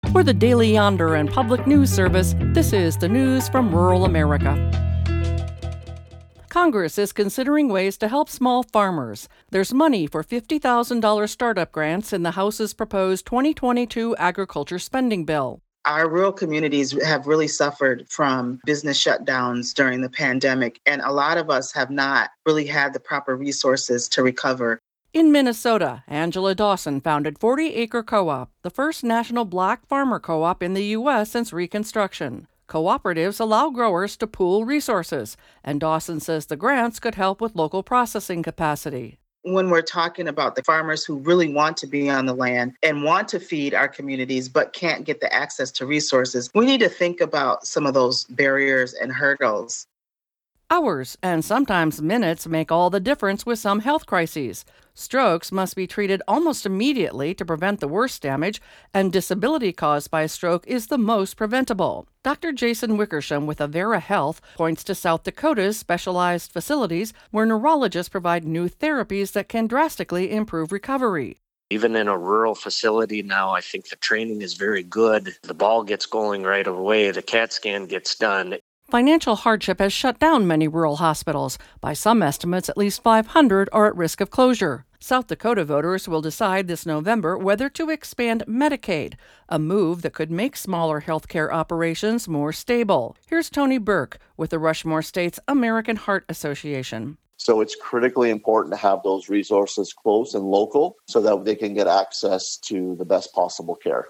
For the Daily Yonder and Public News Service, this is the news from rural America. Congress is considering ways to help small farmers. There's money for $50,000 startup grants in the House's proposed 2022 agriculture spending bill. Our rural communities have really suffered from business shutdowns during the pandemic, and a lot of us have not really had the proper resources to recover. In Minnesota, Angela Dawson founded 40 Acre Co-op, the first national black farmer co-op in the U.S. since Reconstruction. Cooperatives allow growers to pool resources, and Dawson says the grants could help with local processing capacity. When we're talking about the farmers who really want to be on the land and want to feed our communities but can't get the access to resources, we need to think about some of those barriers and hurdles. Hours and sometimes minutes make all the difference with some health crises. Strokes must be treated almost immediately to prevent the worst damage, and disability caused by a stroke is the most preventable. Dr. Jason Wickersham with Avera Health points to South Dakota's specialized facilities where neurologists provide new therapies that can drastically improve recovery. Even in a rural facility now, I think the training is very good. The ball gets going right away. The CAT scan gets done. Financial hardship has shut down many rural hospitals. By some estimates, at least 500 are at risk of closure. South Dakota voters will decide this November whether to expand Medicaid, a move that could make smaller healthcare operations more stable. Here's Tony Burke with the Rushmore States American Heart Association. So it's critically important to have those resources close and local so that they can get access to the best possible care.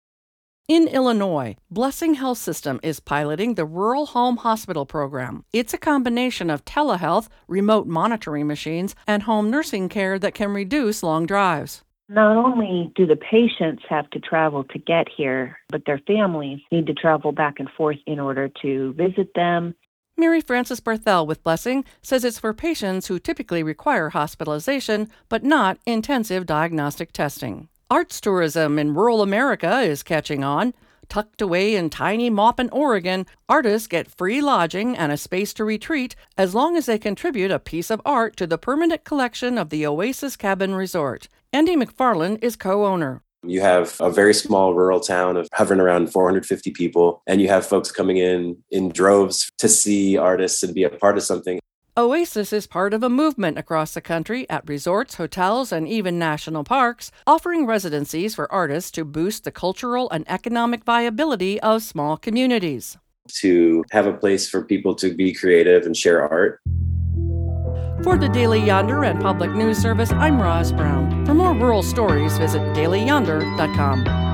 In Illinois, Blessing Health System is piloting the Rural Home Hospital Program. It's a combination of telehealth, remote monitoring machines, and home nursing care that can reduce long drives. Not only do the patients have to travel to get here, but their families need to travel back and forth in order to visit them. Mary Frances Barthel with Blessing says it's for patients who typically require hospitalization, but not intensive diagnostic testing. Arts tourism in rural America is catching on. Tucked away in tiny Maupin, Oregon, artists get free lodging and a space to retreat as long as they contribute a piece of art to the permanent collection of the Oasis Cabin Resort. Andy McFarland is co-owner. You have a very small rural town of hovering around 450 people, and you have folks coming in droves to see artists and be a part of something. Oasis is part of a movement across the country at resorts, hotels, and even national parks, offering residencies for artists to boost the cultural and economic viability of small communities. To have a place for people to be creative and share art. For the Daily Yonder and Public News Service, I'm Roz Brown. For more rural stories, visit dailyyonder.com.